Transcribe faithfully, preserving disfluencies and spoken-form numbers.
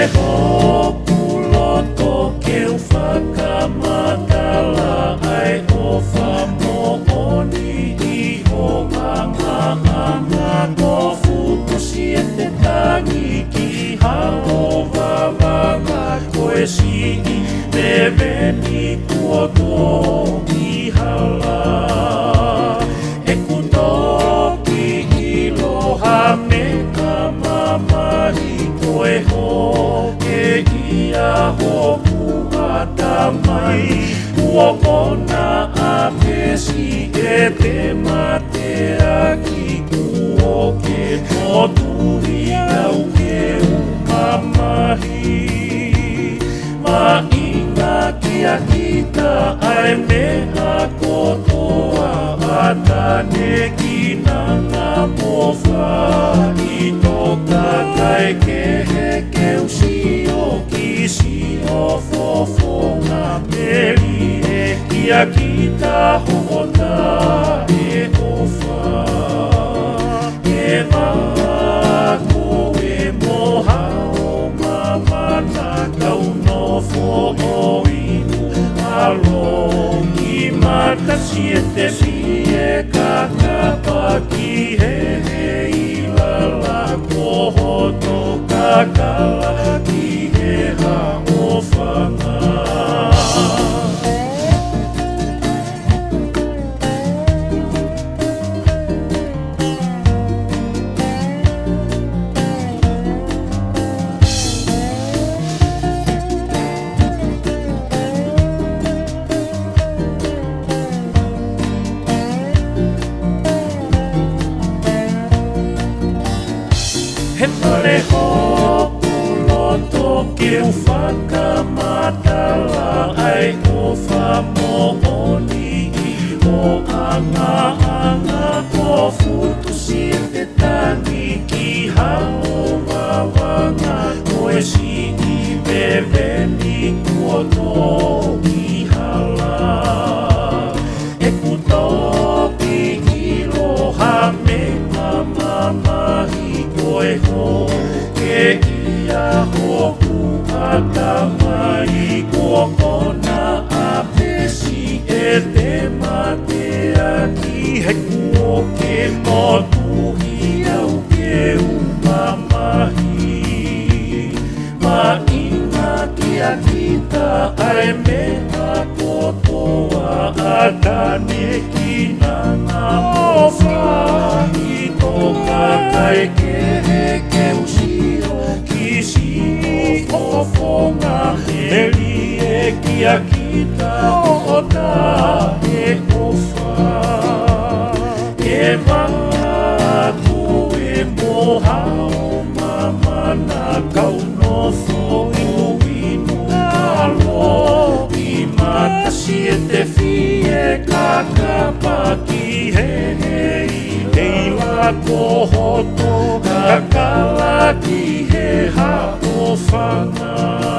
hopu loto ke u whakamatala ai o whamooni i o anga anga ko futusi e te tangi ki hao wawanga koe sii me veni kua tō i hala e kutoki i loha me ka mamahi koe ho e ia hopu atamai ua kona a pesi e te matea ki kuo ke toturi au ke umamahi ma inga kia kita ai mea kotoa atane ki nanga mofa i toka kai ke he ke usio ki si o fofonga meri e kia kita hota e ofa e vako e mohao mamana kauno fo o inu alo i matasi e te fie kakapa ki he he i lala kohoto kakala ki he ha ofanga he pare hopu loto ke u whakamatala ai o whamooni i o anga anga ko futusi e te tangi ki hao wawanga koe sii me veni kua tō i hala e kutoki i loha me mamamahi koe ho ke ia hopu atamai kua kona a pesi e te matea ki he kuo ke motuhi au ke umamahi ma inga kia kita ai mea kotoa atane ki nanga mofa i toka kai ke he ke usio ki si o fofonga meri e kia kita ota e ofa e vako e mohao mamana kauno fo inu inu alo i matasi e te fie kakapa ki he he i la kohoto kakala ki he ha ofanga